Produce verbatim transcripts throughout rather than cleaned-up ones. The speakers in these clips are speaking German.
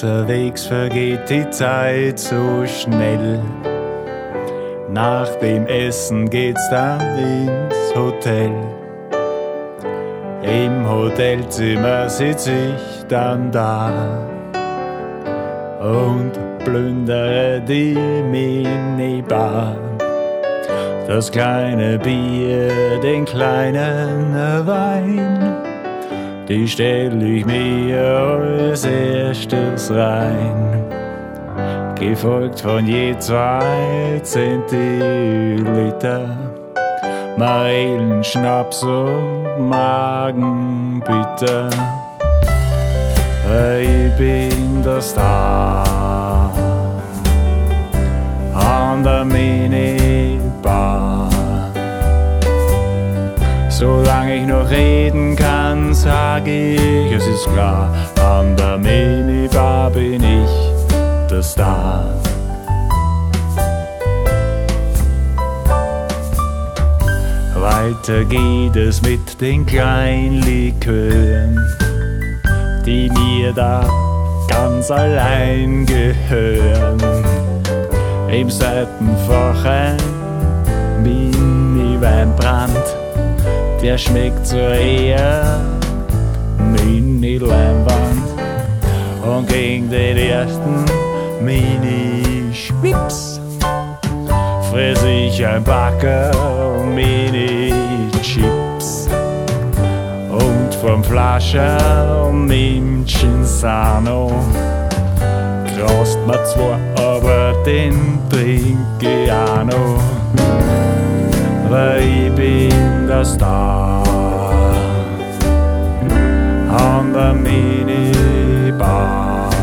Unterwegs vergeht die Zeit so schnell. Nach dem Essen geht's dann ins Hotel. Im Hotelzimmer sitz ich dann da und plündere die Minibar. Das kleine Bier, den kleinen Wein, die stell ich mir als erstes rein. Gefolgt von je zwei Zentiliter Marillen, Schnaps und Magenbitter. Ich bin der Star an der Minibar. Solange ich noch reden kann, sag ich, es ist klar, an der Minibar bin ich der Star. Weiter geht es mit den Kleinlikören, die mir da ganz allein gehören. Im Seitenfach ein Mini-Weinbrand, der schmeckt so eher Mini-Leinwand. Und gegen den ersten Mini-Schwips friss ich ein Backer Mini-Chips. Und vom Flascher Mincensano krast mir zwar, aber den trink ich auch noch. Weil ich bin der Star an der Minibar.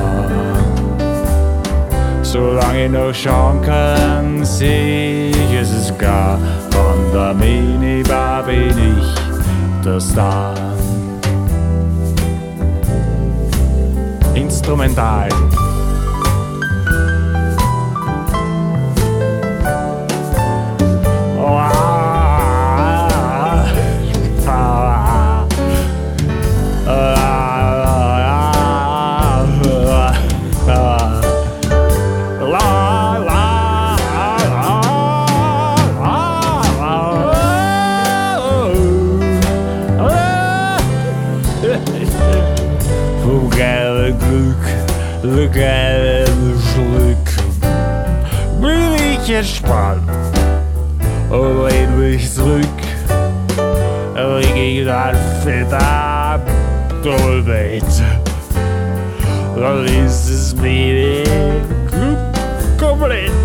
Solange ich noch schauen kann, seh ich, es ist klar, an der Minibar bin ich der Star. Instrumental. Geile Schluck bin ich gespannt und lehn mich zurück. Ich geh dann fett ab, Dolbeit. Dann ist es mir komplett.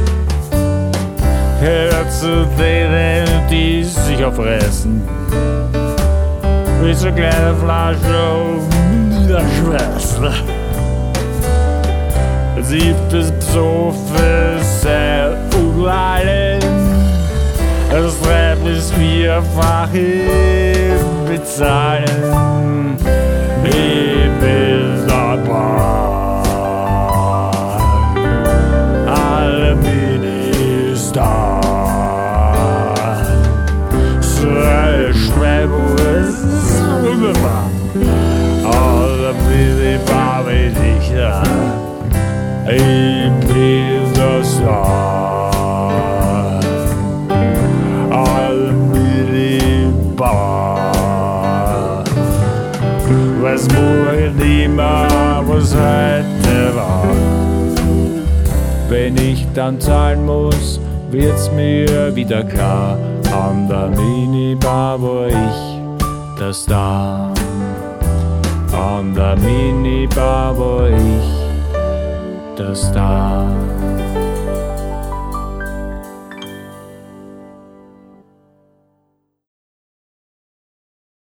Hör zu denen, die sich auffressen. Wie so kleine Flasche niederschmeißen. Siebtes Psoffen sehr unleiden. Das Treffen ist vierfache bezahlen. Ich bin dabei. Alle Minister. So eine Schwebung ist wunderbar. Alle Minibar bin ich da. Ich bin der Star an Minibar. Was morgen immer, was heute war. Wenn ich dann zahlen muss, wird's mir wieder klar. An der Minibar war ich der Star. An der Minibar war ich der Star.